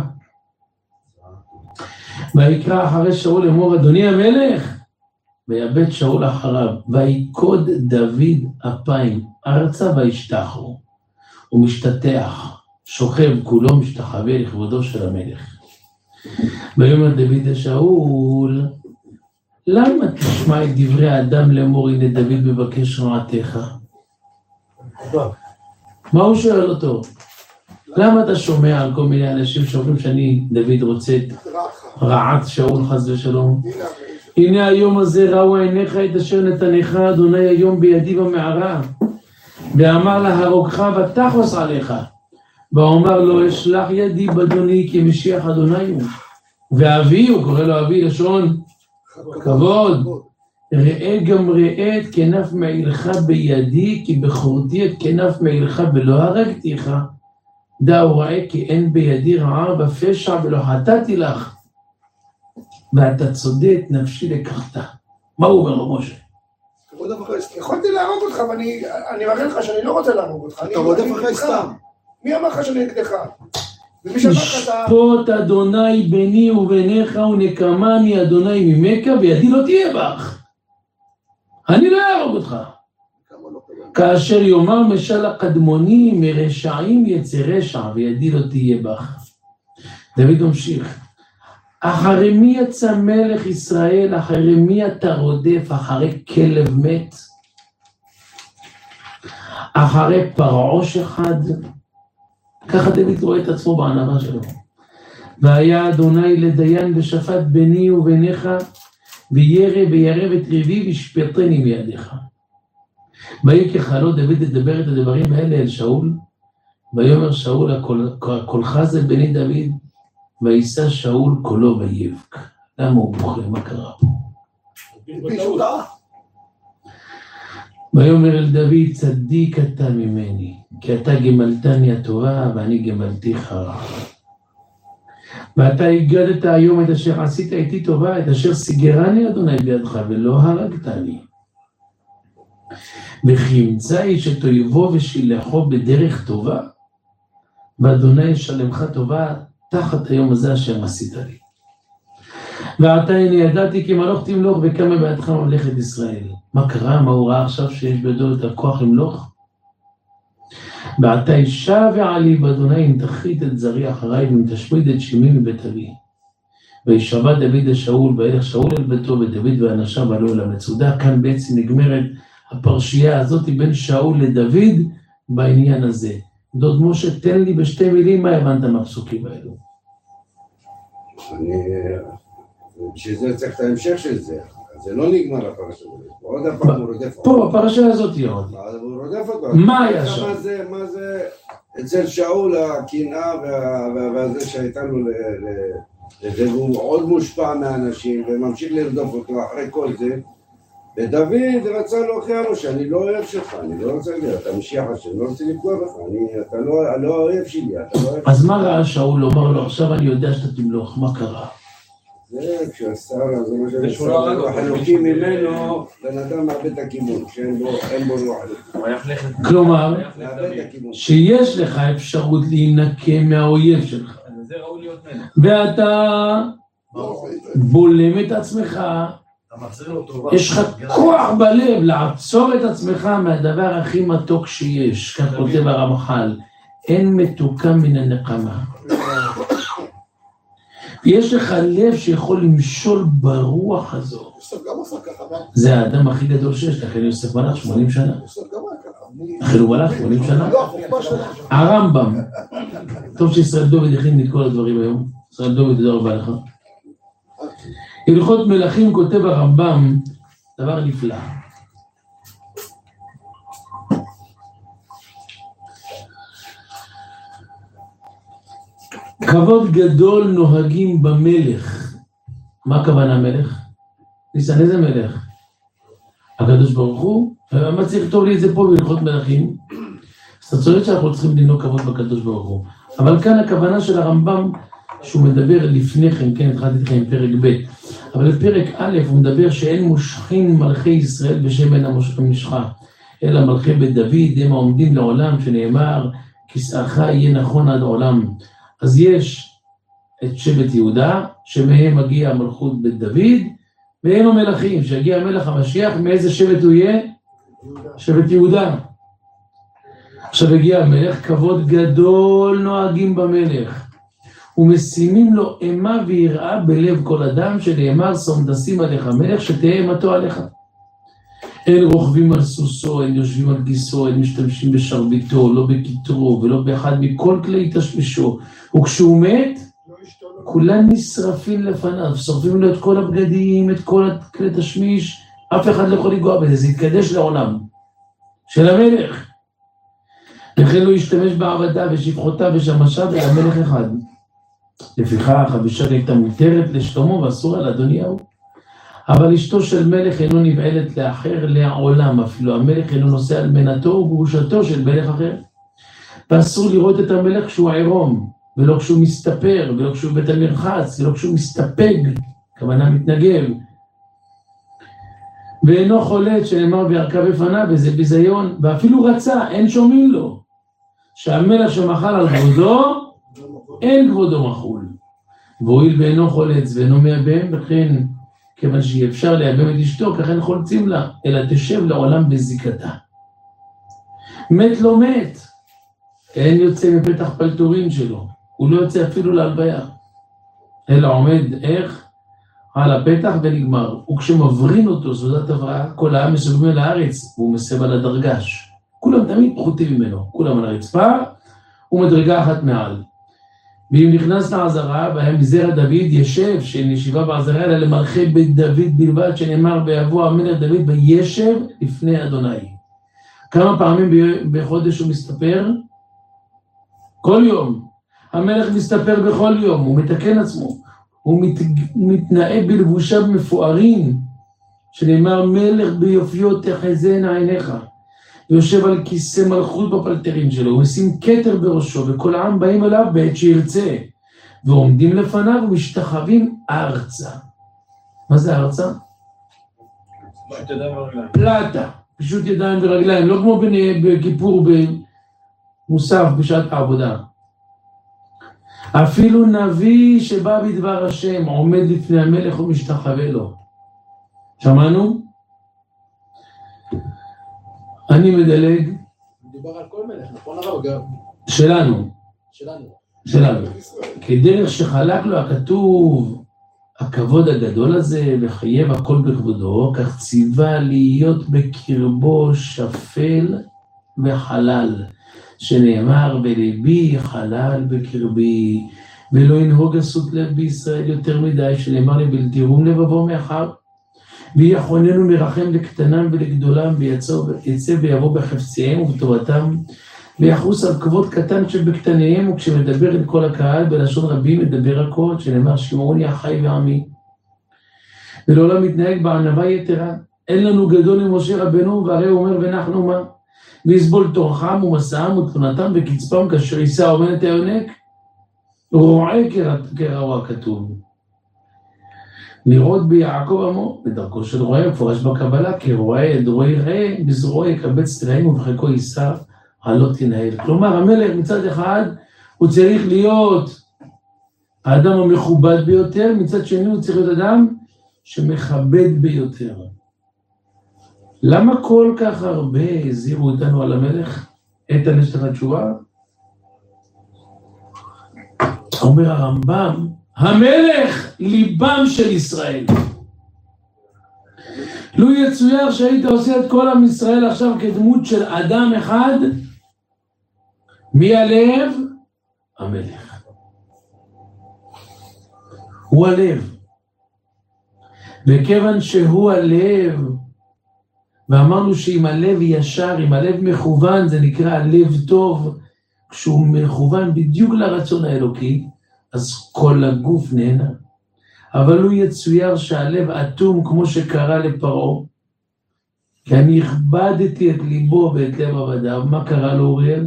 Speaker 1: ויקרא אחרי שאול לאמור אדוני המלך. ויבט שאול אחריו. ויקוד דוד אפיים ארצה וישתחו. הוא משתטח, שוכב כולו משתחווה לכבודו של המלך. ויאמר דוד לשאול, למה תשמע את דברי האדם לאמור הנה דוד מבקש רעתך? מה הוא שואל אותו? למה אתה שומע על כל מיני אנשים שאומרים שאני, דוד, רוצה את רעת שאול חס ושלום? הנה היום הזה ראו עיניך את אשר נתנך אדוני היום בידי במערה, ואמר להרוגך ותחוס עליך, ואומר לו אשלח ידי באדוני כי משיח אדוני הוא, ואבי, הוא קורא לו אבי לשון כבוד, ראה גם ראה את כנף מעילך בידי, כי בחורתי את כנף מעילך ולא הרגתיך, דעו ראה כי אין בידי רעה בפשע ולא חטאתי לך, ואתה צודק נפשי לקחת. מה הוא אומר לו משה?
Speaker 4: יכולתי להרוג אותך, ואני מראה לך שאני לא רוצה להרוג אותך.
Speaker 9: אתה רודף אחרי סתם.
Speaker 4: מי אמר לך שאני נגדך?
Speaker 1: ישפוט אדוני ביני וביניך ונקמני אדוני ממך בידי לא תהיה בך. אני לא אהרוג אותך. כאשר יאמר משל הקדמוני מרשעים יצא רשע וידי לא תהיה בך. דוד ממשיך. אחרי מי יצא מלך ישראל? אחרי מי אתה רודף? אחרי כלב מת? אחרי פרעוש אחד? ככה דוד רואה את עצמו בענווה שלו. והיה אדוני לדיין ושפט ביני וביניך, וירא וירא את ריבי וישפטני מידיך. ויקח לו דוד לדבר את הדברים האלה אל שאול, ויאמר שאול קולך זה בני דוד, וישא שאול קולו ויבך. למה הוא בוכה? מה קרה פה? ויאמר אל דוד צדיק אתה ממני, כי אתה גמלתני הטובה ואני גמלתיך רע. ואתה הגדת היום את אשר עשית איתי טובה, את אשר סיגרני אדוני בידך ולא הרגתני. וכי ימצא איש את אויבו ושילחו בדרך טובה, ואדוני ישלמך טובה תחת היום הזה אשר עשית לי. ועתה הנה ידעתי כי מלוך תמלוך וקמה בידך ממלכת ישראל. מה קרה? מה הוא ראה עכשיו שיש בידו את הכוח למלוך? ועתה ישב ועלי באדוני אם תחית את זרי אחריי ואם תשמיד את שמי מבית אבי. וישבע דוד לשאול וילך שאול אל ביתו ודוד ואנשיו עלו אל המצודה. כאן בעצם נגמרת הפרשייה הזאת בין שאול לדוד בעניין הזה. דוד משה, תן לי בשתי מילים מה הבנת מהפסוקים האלו.
Speaker 7: אני... בשביל זה צריך את ההמשך של זה. זה לא נגמר הפרשה. עוד הפעם הוא רודף אותו.
Speaker 1: פה, הפרשה הזאת היא עוד.
Speaker 7: הוא רודף אותו.
Speaker 1: מה היה שם?
Speaker 7: מה זה, מה זה... אצל שאול הקנאה והזה שהייתה לו לזה, והוא עוד מושפע מהאנשים וממשיך לרדוף אותו אחרי כל זה. ודוד רצה להוכיח לו שאני לא אוהב שלך, אני לא רוצה להגיד, אתה משיח השם, לא רוצה לפגוע בך, אתה לא אוהב שלי, אתה לא אוהב...
Speaker 1: אז מה ראה שאול לומר לו, עכשיו אני יודע שאתה תמלוך, מה קרה?
Speaker 7: זה כשהשר, זה מה שאני עושה, החלוקים ממנו, בן אדם מאבד את הכיוון, שאין בו רוח חלוקים.
Speaker 1: כלומר, שיש לך אפשרות להינקה מהאויב שלך, ואתה בולם את עצמך, יש לך כוח בלב לעצור את עצמך מהדבר הכי מתוק שיש, כך כותב הרמח"ל, אין מתוקה מן הנקמה. יש לך לב שיכול למשול ברוח הזו. זה האדם הכי גדול שיש, לכן יוסף מלך שמונים שנה. אחרי הוא מלך שמונים שנה. הרמב"ם, טוב שישראל דוד הכין את כל הדברים היום, ישראל דוד תודה רבה לך. הלכות מלכים כותב הרמב"ם, דבר נפלא. כבוד גדול נוהגים במלך. מה הכוונה מלך? ניסן, איזה מלך? הקדוש ברוך הוא? מה צריך לכתוב לי את זה פה בהלכות מלכים? אז אתה צודק שאנחנו צריכים לנהוג כבוד בקדוש ברוך הוא. אבל כאן הכוונה של הרמב"ם, שהוא מדבר לפני כן, כן, התחלתי איתך עם פרק ב', אבל בפרק א' הוא מדבר שאין מושכים מלכי ישראל בשם אין המשחה, אלא מלכי בית דוד, הם העומדים לעולם, שנאמר, כסאך יהיה נכון עד עולם. אז יש את שבט יהודה, שמהם מגיע המלכות בית דוד, והם המלכים, שהגיע המלך המשיח, מאיזה שבט הוא יהיה? שבט יהודה. עכשיו הגיע המלך, כבוד גדול נוהגים במלך. ומשימים לו אימה ויראה בלב כל אדם, שנאמר שום תשים עליך מלך, שתהיה אימתו עליך. אין רוכבים על סוסו, אין יושבים על גיסו, אין משתמשים בשרביטו, לא בכתרו ולא באחד מכל כלי תשמישו. וכשהוא מת, כולם נשרפים לפניו, שורפים לו את כל הבגדים, את כל כלי תשמיש, אף אחד לא יכול לגוע בזה, זה יתקדש לעולם של המלך. לכן לא ישתמש בעבדה ושפחותה ושמשה והמלך אחד. לפיכך, אבישג הייתה מותרת לשלמה ואסורה לאדוניהו. אבל אשתו של מלך אינו נבעלת לאחר לעולם, אפילו המלך אינו נושא על מנתו וגרושתו של מלך אחר. ואסור לראות את המלך כשהוא עירום, ולא כשהוא מסתפר, ולא כשהוא בית המרחץ, ולא כשהוא מסתפג, כוונה מתנגב. ואינו חולט שנאמר וירקה בפניו, וזה ביזיון, ואפילו רצה, אין שומעים לו. שהמלך שמחל על כבודו, אין כבודו מחול. והואיל ואינו חולץ ואינו מייבם, וכן כיוון שאי אפשר לייבם את אשתו, ככן חולצים לה, אלא תשב לעולם בזיקתה. מת לא מת, אין יוצא מפתח פלטורין שלו, הוא לא יוצא אפילו להלוויה, אלא עומד איך? על הפתח ונגמר. וכשמברין אותו סעודת הבראה, כל העם מסובבים אל הארץ, והוא מסב על הדרגש. כולם תמיד פחותים ממנו, כולם על הרצפה, ומדרגה אחת מעל. ואם נכנס לעזרה, והם זרע דוד ישב, שנשיבה בעזרה, אלא למלכי בית דוד בלבד, שנאמר ביבוא המלך דוד, וישב לפני אדוני. כמה פעמים בחודש הוא מסתפר? כל יום. המלך מסתפר בכל יום, הוא מתקן עצמו. הוא מת, מתנאה בלבושיו מפוארים, שנאמר מלך ביופיו תחזינה עיניך. יושב על כיסא מלכות בפלטרין שלו, הוא משים כתר בראשו, וכל העם באים אליו בעת שירצה, ועומדים לפניו ומשתחווים ארצה. מה זה ארצה?
Speaker 6: פשוט ידיים ורגליים.
Speaker 1: פלטה, פשוט ידיים ורגליים, לא כמו בכיפור במוסף בשעת העבודה. אפילו נביא שבא בדבר השם, עומד לפני המלך ומשתחווה לו. שמענו? אני מדלג.
Speaker 3: מדובר על כל מלך, נכון הרב? גם.
Speaker 1: שלנו.
Speaker 3: שלנו.
Speaker 1: שלנו. כדרך שחלק לו הכתוב, הכבוד הגדול הזה, וחייב הכל בכבודו, כך ציווה להיות בקרבו שפל וחלל, שנאמר בליבי חלל בקרבי, ולא ינהוג גסות לב בישראל יותר מדי, שנאמר לי בלתירום לבבו מאחר, ויחוננו מרחם לקטנם ולגדולם, ויצא ויבוא בחפציהם ובטובתם, ויחוס על כבוד קטן שבקטניהם, וכשמדבר אל כל הקהל בלשון רבים מדבר הכל, שנאמר שמעוני אחי ועמי, ולעולם מתנהג בענווה יתרה. אין לנו גדול למשה רבנו, והרי הוא אומר ונחנו מה? ויסבול תורחם ומסעם ותלונתם וקצפם כאשר יישא אומן את היונק, רועה כרעו הכתוב. לראות ביעקב עמו, בדרכו של רועה, מפורש בקבלה, כרועה עד רועה ראה, בזרועו יקבץ תלאים ובחלקו יישא, עלות ינהל. כלומר, המלך מצד אחד, הוא צריך להיות האדם המכובד ביותר, מצד שני הוא צריך להיות אדם שמכבד ביותר. למה כל כך הרבה הזהירו אותנו על המלך? איתן, יש לך תשובה? אומר הרמב"ם, המלך ליבם של ישראל. לו יצויר שהיית עושה את כל עם ישראל עכשיו כדמות של אדם אחד, מי הלב? המלך. הוא הלב. וכיוון שהוא הלב, ואמרנו שאם הלב ישר, אם הלב מכוון, זה נקרא לב טוב, כשהוא מכוון בדיוק לרצון האלוקי, אז כל הגוף נהנה. אבל הוא יצויר שהלב אטום כמו שקרה לפרעה, כי אני הכבדתי את ליבו ואת לב עבדיו. מה קרה לו אוריאל?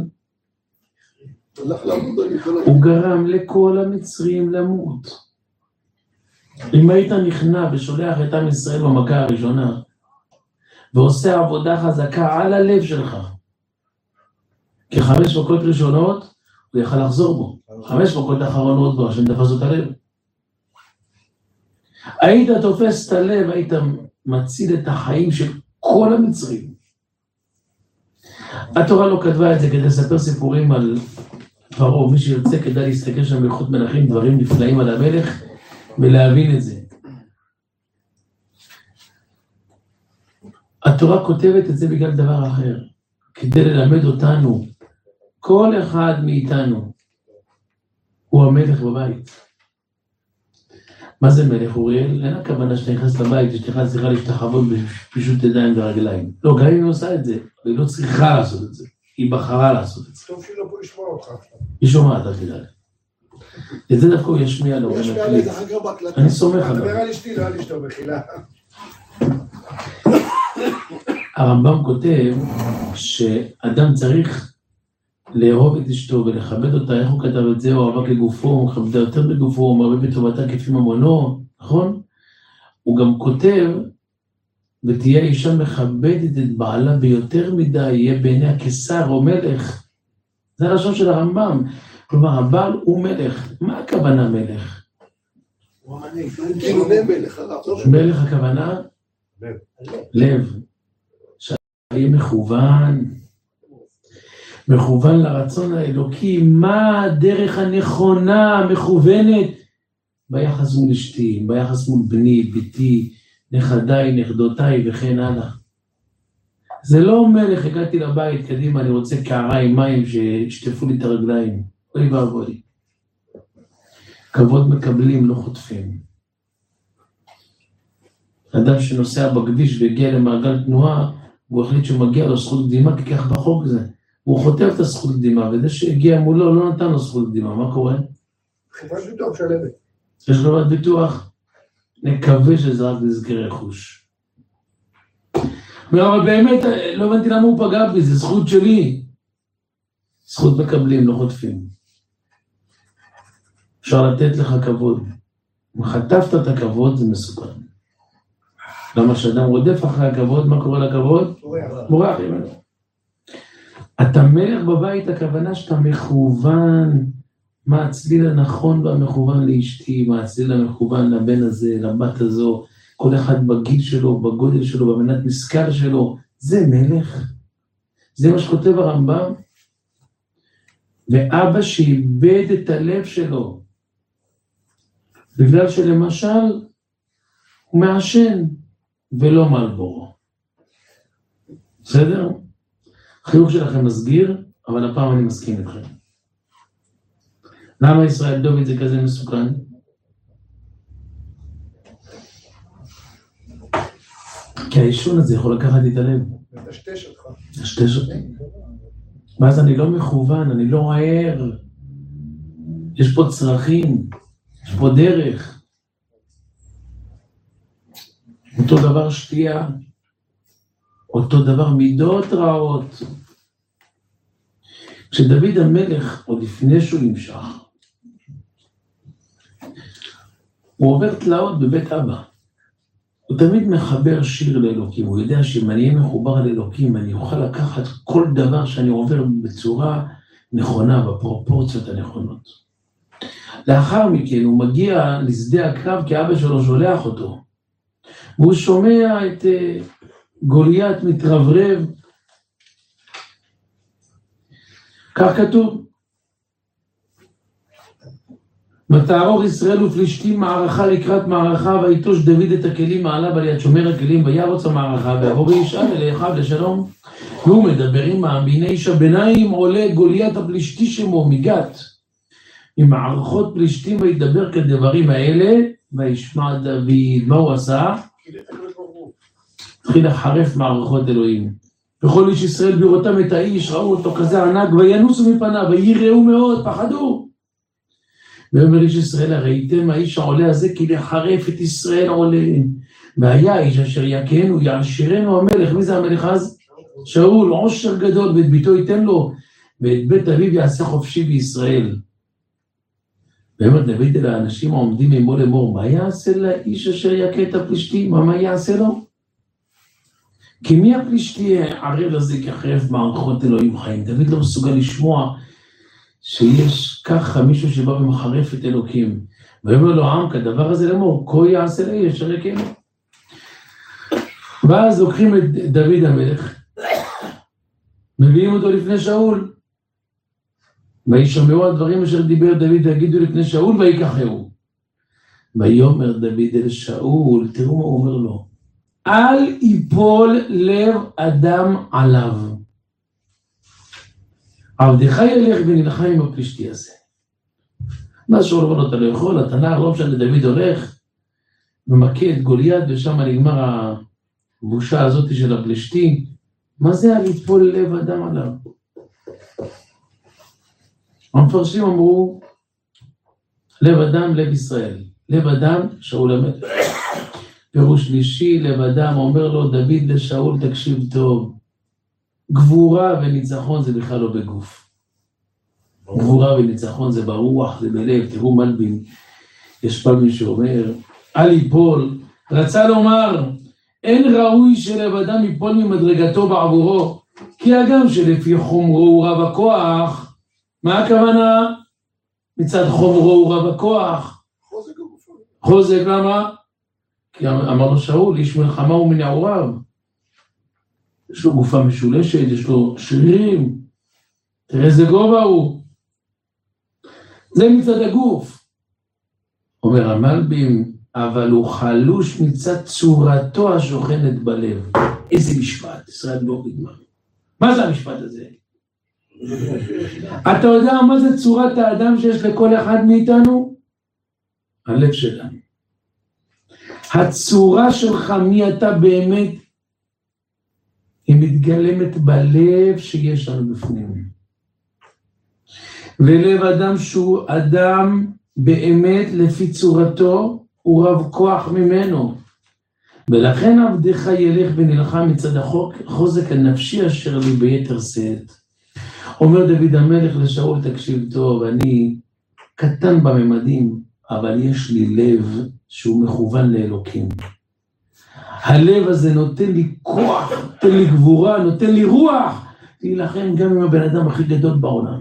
Speaker 1: הוא גרם לכל המצרים למות. אם היית נכנע ושולח את עם ישראל במכה הראשונה, ועושה עבודה חזקה על הלב שלך, כחמש מכות ראשונות, הוא יכל לחזור בו. חמש מכות אחרונות בו, השם תפס את הלב. היית תופס את הלב, היית מציל את החיים של כל המצרים. התורה לא כתבה את זה כדי לספר סיפורים על פרעה. מי שירצה כדאי להסתכל שם בלכות מלכים, דברים נפלאים על המלך, ולהבין את זה. התורה כותבת את זה בגלל דבר אחר, כדי ללמד אותנו, כל אחד מאיתנו הוא המלך בבית. מה זה מלך אוריאל? אין הכוונה שאתה נכנס לבית, שתכנס צריכה להשתחוות בפישוט ידיים ורגליים. לא, גם אם היא עושה את זה, היא לא צריכה לעשות את זה, היא בחרה לעשות את זה.
Speaker 4: טוב שהיא לא פה לשמוע אותך.
Speaker 1: היא שומעת, אל תדע. את זה דווקא הוא ישמיע לו.
Speaker 9: ישמיע לי, זה חגר בהקלטה.
Speaker 1: אני סומך עליו.
Speaker 4: דבר על אשתי, לא על אשתו בחילה.
Speaker 1: הרמב"ם כותב שאדם צריך לאהוב את אשתו ולכבד אותה. איך הוא כתב את זה? הוא אהבה כגופו, הוא מכבדה יותר בגופו, הוא מרבה בטובתה כפי ממונו, נכון? הוא גם כותב, ותהיה אישה מכבדת את בעלה ביותר מדי, יהיה בעיניה כשר או מלך. זה הלשון של הרמב"ם. כלומר, הבעל הוא מלך. מה הכוונה מלך? מלך הכוונה? לב. שיהיה מכוון. מכוון לרצון האלוקי. מה הדרך הנכונה, המכוונת? ביחס מול אשתי, ביחס מול בני, ביתי, נכדיי, נכדותיי וכן הלאה. זה לא מלך, הגעתי לבית, קדימה, אני רוצה קערה עם מים שישטפו לי את הרגליים. אוי ואבוי. כבוד מקבלים, לא חוטפים. אדם שנוסע בכביש והגיע למעגל תנועה, הוא החליט שהוא מגיע לו זכות קדימה, כי כך בחוק זה. הוא חוטף את הזכות קדימה, וזה שהגיע מולו לא נתן לו זכות קדימה. מה קורה?
Speaker 4: חברת ביטוח שלמת.
Speaker 1: יש חברת ביטוח? נקווה שזה רק נזכי רכוש. אבל באמת, לא הבנתי למה הוא פגע בי, זה זכות שלי. זכות מקבלים, לא חוטפים. אפשר לתת לך כבוד. אם חטפת את הכבוד, זה מסוכן. למה שאדם רודף אחרי הכבוד, מה קורה לכבוד? מורח ממנו. אתה מלך בבית, הכוונה שאתה מכוון, מה הצליל הנכון והמכוון לאשתי, מה הצליל המכוון לבן הזה, לבת הזו, כל אחד בגיל שלו, בגודל שלו, במנת משכל שלו, זה מלך. זה מה שכותב הרמב"ם. ואבא שאיבד את הלב שלו, בגלל שלמשל, הוא מעשן ולא מלבורו. בסדר? החיוך שלכם מסגיר, אבל הפעם אני מסכים איתכם. למה ישראל דוד זה כזה מסוכן? כי האישון הזה יכול לקחת את הלב.
Speaker 9: מטשטש אותך.
Speaker 1: מטשטש אותי. ואז אני לא מכוון, אני לא ער. יש פה צרכים, יש פה דרך. אותו דבר שתייה, אותו דבר מידות רעות. כשדוד המלך, עוד לפני שהוא נמשך, הוא עובר תלאות בבית אבא. הוא תמיד מחבר שיר לאלוקים, הוא יודע שאם אני אהיה מחובר לאלוקים, אני אוכל לקחת כל דבר שאני עובר בצורה נכונה, בפרופורציות הנכונות. לאחר מכן הוא מגיע לשדה הקרב כי אבא שלו שולח אותו, והוא שומע את גוליית מתרברב, כך כתוב, ותערוך ישראל ופלישתים מערכה לקראת מערכה, ויטוש דוד את הכלים מעליו על יד שומר הכלים, וירוץ המערכה, ויעבור וישאל אל אחיו לשלום. והוא מדבר עמם, והנה איש הביניים עולה גוליית הפלישתי שמו מגת, עם מערכות פלישתים, וידבר כדברים האלה, וישמע דוד. מה הוא עשה? התחיל לחרף מערכות אלוהים. וכל איש ישראל בראותם את האיש, ראו אותו כזה ענק, וינוסו מפניו, ויראו מאוד, פחדו. ואומר איש ישראל, הראיתם האיש העולה הזה, כי לחרף את ישראל עולה. והיה איש אשר יכנו, יעשירנו המלך. מי זה המלך אז? שאול, עושר גדול, ואת ביתו ייתן לו, ואת בית אביו יעשה חופשי בישראל. ואומר דוד אל האנשים העומדים עמו לאמור, מה יעשה לאיש אשר יכה את הפלישתים? מה יעשה לו? כי מי הפלישתי ערב הזה כחרף מערכות אלוהים חיים? דוד לא מסוגל לשמוע שיש ככה מישהו שבא ומחרף את אלוקים. ואומר לו עם כדבר הזה לאמור, כה יעשה לאיש אשר יכנו. ואז לוקחים את דוד המלך, מביאים אותו לפני שאול, וישמעו הדברים אשר דיבר דוד ויגידו לפני שאול ויקחהו. ויאמר דוד אל שאול, תראו מה הוא אומר לו, אל יפול לב אדם עליו. עבדך ילך ונלחם עם הפלישתי הזה. מה שאול אומר לו, אתה לא יכול, אתה נער, לא משנה, דוד הולך, ומכה את גוליית, ושם נגמר הבושה הזאת של הפלישתי. מה זה אל יפול לב אדם עליו? המפרשים אמרו, לב אדם, לב ישראל. לב אדם, שאול המלך. פירוש שלישי, לב אדם, אומר לו דוד לשאול, תקשיב טוב. גבורה וניצחון זה בכלל לא בגוף. גבורה וניצחון זה ברוח, זה בלב. תראו מלבים, יש פעם מי שאומר, אל יפול, רצה לומר, אין ראוי שלב אדם יפול ממדרגתו בעבורו, כי הגם שלפי חומרו הוא רב הכוח, מה הכוונה? מצד חומרו הוא רב הכוח.
Speaker 9: חוזק הגופה.
Speaker 1: חוזק למה? כי אמר לו שאול, איש מלחמה הוא מנעוריו. יש לו גופה משולשת, יש לו שרירים. תראה איזה גובה הוא. זה מצד הגוף. אומר המלבים, אבל הוא חלוש מצד צורתו השוכנת בלב. איזה משפט, ישראל לא נגמר. מה זה המשפט הזה? אתה יודע מה זה צורת האדם שיש לכל אחד מאיתנו? הלב שלנו. הצורה שלך, מי אתה באמת, היא מתגלמת בלב שיש לנו בפנים. ולב אדם שהוא אדם באמת לפי צורתו, הוא רב כוח ממנו. ולכן עבדך ילך ונלחם מצד החוזק הנפשי אשר לי ביתר שאת. אומר דוד המלך לשאול, תקשיב טוב, אני קטן בממדים, אבל יש לי לב שהוא מכוון לאלוקים. הלב הזה נותן לי כוח, נותן לי גבורה, נותן לי רוח, להילחם גם עם הבן אדם הכי גדול בעולם.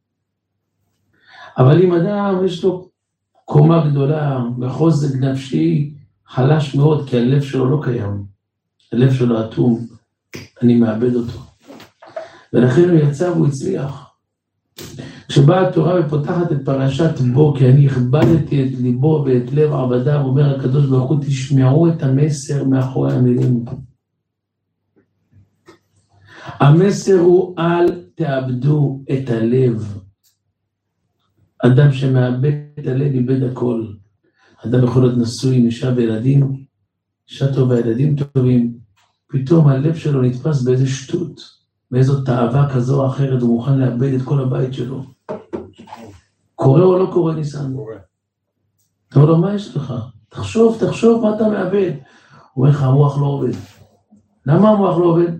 Speaker 1: אבל אם אדם יש לו קומה גדולה וחוזק נפשי חלש מאוד, כי הלב שלו לא קיים, הלב שלו אטום, אני מאבד אותו. ולכן הוא יצא והוא הצליח. כשבאה התורה ופותחת את פרשת בו, כי אני הכבדתי את ליבו ואת לב עבדיו, אומר הקדוש ברוך הוא, תשמעו את המסר מאחורי המילים. המסר הוא אל תאבדו את הלב. אדם שמאבד את הלב איבד הכל. אדם יכול להיות נשוי עם אישה וילדים, אישה טובה, ילדים טובים, פתאום הלב שלו נתפס באיזה שטות, באיזו תאווה כזו או אחרת, הוא מוכן לאבד את כל הבית שלו. קורה או לא קורה, ניסן? קורה. אתה אומר לו, מה יש לך? תחשוב, תחשוב מה אתה מאבד. הוא אומר לך, המוח לא עובד. למה המוח לא עובד?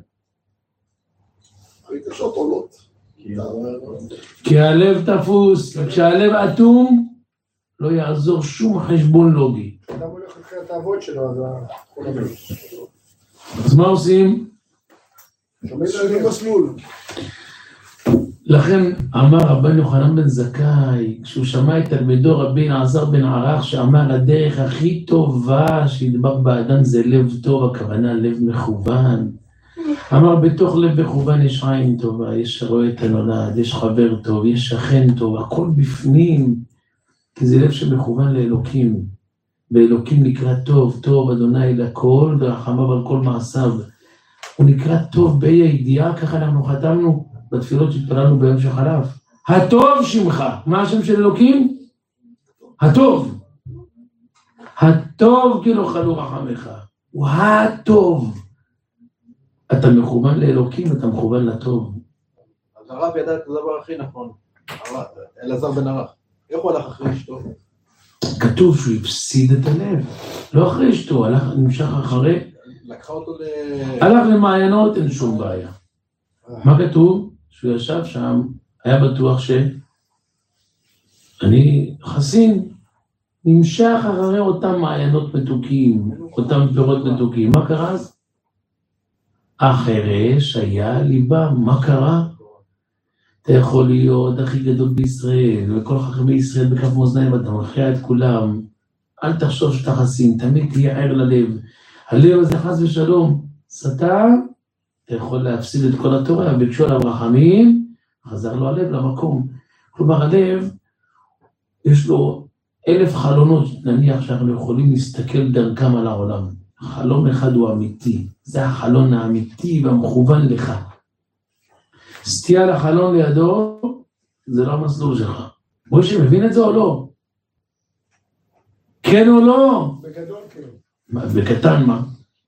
Speaker 9: הרגשות עולות.
Speaker 1: כי הלב תפוס, וכשהלב אטום, לא יעזור שום חשבון לוגי.
Speaker 4: אדם הולך אחרי התאוות שלו, אז הכל עובד.
Speaker 1: אז מה עושים?
Speaker 9: שומעים לנו מסלול.
Speaker 1: לכן אמר רבן יוחנן בן זכאי, כשהוא שמע את תלמידו רבי אלעזר בן ערך, שאמר הדרך הכי טובה שידבק באדם זה לב טוב, הכוונה לב מכוון. אמר בתוך לב מכוון יש עין טובה, יש רואה את הנולד, יש חבר טוב, יש שכן טוב, הכל בפנים, כי זה לב שמכוון לאלוקים, ואלוקים נקרא טוב, טוב אדוני לכל, ורחמיו על כל מעשיו. הוא נקרא טוב באי הידיעה, ככה אנחנו חתמנו בתפילות שהתפללנו ביום שחלף. הטוב שמך, מה השם של אלוקים? הטוב. הטוב כי לא חלו רחמך, הוא הטוב. אתה מכוון לאלוקים, אתה מכוון לטוב.
Speaker 3: אז הרב ידע את הדבר הכי נכון, אלעזר בן ערך. איך הוא הלך אחרי אשתו?
Speaker 1: כתוב שהוא הפסיד את הלב, לא אחרי אשתו, הלך, נמשך אחרי,
Speaker 3: לקחה אותו ל...
Speaker 1: הלך למעיינות, אין שום בעיה. מה כתוב? שהוא ישב שם, היה בטוח ש... אני חסין, נמשך אחרי אותם מעיינות מתוקים, אותם פירות מתוקים. מה קרה אז? החרש היה ליבם, מה קרה? אתה יכול להיות הכי גדול בישראל, וכל חכמי בישראל בכף מאזניים, ואתה מכריע את כולם. אל תחשוב שאתה חסין, תמיד תהיה ער ללב. הלב הזה חס ושלום, סתה, אתה יכול להפסיד את כל התורה, ביקשו עליו רחמים, חזר לו הלב למקום. כלומר, הלב, יש לו אלף חלונות, נניח שאנחנו יכולים להסתכל דרכם על העולם. חלון אחד הוא אמיתי, זה החלון האמיתי והמכוון לך. סטייה לחלון לידו, זה לא המסלול שלך. בואי שמבין את זה או לא? כן או לא?
Speaker 4: בגדול כן.
Speaker 1: מה, בקטן מה?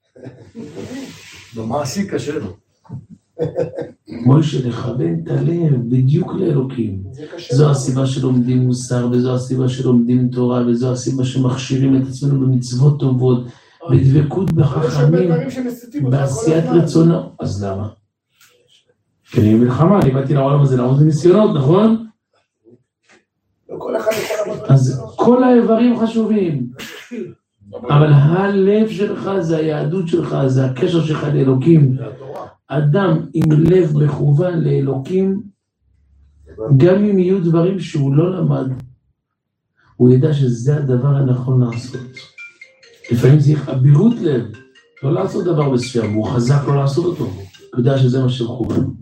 Speaker 2: במעשי קשה לו.
Speaker 1: בואי שלכוון את הלב בדיוק לאלוקים. זו הסיבה שלומדים מוסר, וזו הסיבה שלומדים תורה, וזו הסיבה שמכשירים את עצמנו במצוות טובות, בדבקות בחכמים, בעשיית רצונו. אז למה? כי אני מלחמה, אני באתי לעולם הזה לעמוד בניסיונות, נכון? אז כל האיברים חשובים, אבל הלב שלך זה היהדות שלך, זה הקשר שלך לאלוקים. אדם עם לב מכוון לאלוקים, גם אם יהיו דברים שהוא לא למד, הוא ידע שזה הדבר הנכון לעשות. לפעמים צריך אבירות לב, לא לעשות דבר מסוים, הוא חזק לא לעשות אותו, הוא יודע שזה מה שמכוון.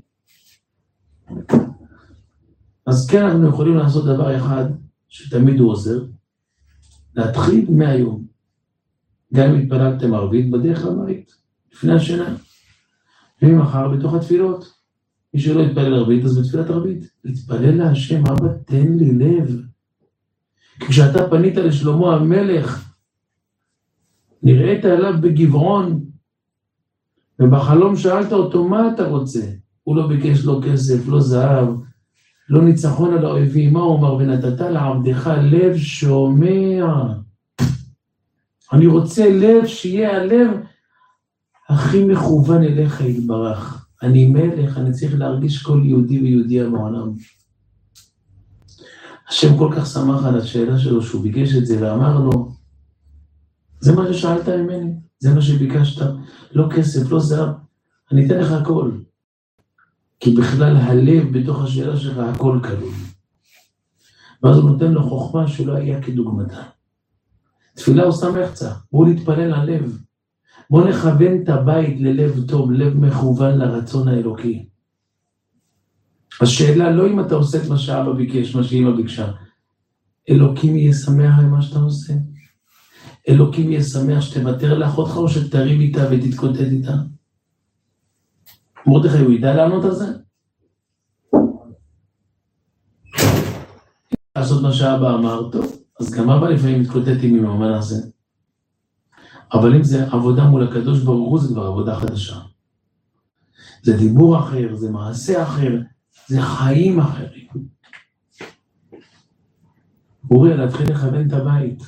Speaker 1: אז כן, אנחנו יכולים לעשות דבר אחד, שתמיד הוא עוזר, להתחיל מהיום. גם אם התפללתם ערבית בדרך למרית, לפני השנה. ומחר בתוך התפילות, מי שלא יתפלל ערבית, אז בתפילת ערבית, להתפלל להשם, אבא תן לי לב. כי כשאתה פנית לשלמה המלך, נראית עליו בגבעון, ובחלום שאלת אותו, מה אתה רוצה? הוא לא ביקש לו כסף, לא זהב, לא ניצחון על האויבים, מה הוא אומר? ונתת לעבדך לב שומע. אני רוצה לב שיהיה הלב הכי מכוון אליך יתברך. אני מלך, אני צריך להרגיש כל יהודי ויהודיה בעולם. השם כל כך שמח על השאלה שלו, שהוא ביקש את זה ואמר לו, זה מה ששאלת ממני, זה מה שביקשת, לא כסף, לא זהב, אני אתן לך הכל. כי בכלל הלב בתוך השאלה שלך הכל כלול. ואז הוא נותן לו חוכמה שלא היה כדוגמתה. תפילה עושה מחצה, בואו נתפלל על לב. בואו נכוון את הבית ללב טוב, לב מכוון לרצון האלוקי. השאלה לא אם אתה עושה את מה שאבא ביקש, מה שאמא ביקשה. אלוקים יהיה שמח על מה שאתה עושה. אלוקים יהיה שמח שתוותר לאחותך או שתריב איתה ותתקוטט איתה. מרדכי הוא ידע לענות על זה? לעשות מה שאבא אמר, טוב, אז גם אבא לפעמים מתקוטט עם האמן הזה. אבל אם זה עבודה מול הקדוש ברוך הוא, זה כבר עבודה חדשה. זה דיבור אחר, זה מעשה אחר, זה חיים אחרים. אורי, להתחיל לכוון את הבית.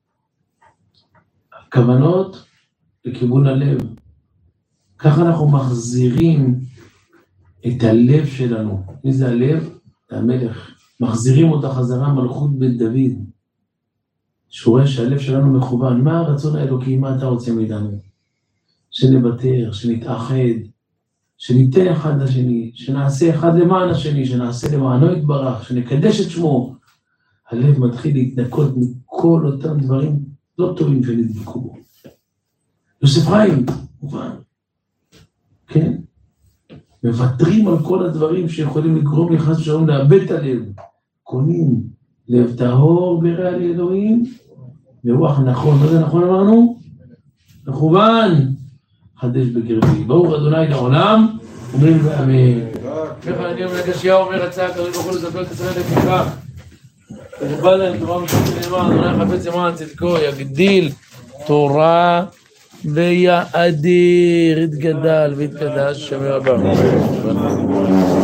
Speaker 1: הכוונות לכיוון הלב. ככה אנחנו מחזירים את הלב שלנו. מי זה הלב? זה המלך. מחזירים אותה חזרה מלכות בית דוד. שורה שהלב שלנו מכוון. מה הרצון האלוקי? מה אתה רוצה מאיתנו? שנוותר, שנתאחד, שניתן אחד לשני, שנעשה אחד למען השני, שנעשה למענו יתברך, שנקדש את שמו. הלב מתחיל להתנקות מכל אותם דברים לא טובים שנדבקו בו. יוסף חיים, מובן. כן? מוותרים על כל הדברים שיכולים לגרום לחס ושלום לאבד את הלב. קונים לב טהור ברע לאלוהים, ורוח נכון. מה זה נכון אמרנו? מכוון. חדש בקרבי. ברוך אדוני לעולם, אמן ואמן. ככה אני אומר, ישעיה אומר, רצה הקדוש ברוך הוא לספר את ישראל לפיכך. ובא להם תורה משפטי למען, אדוני חפץ למען צדקו, יגדיל תורה ויאדיר, יתגדל ויתקדש שם רבה.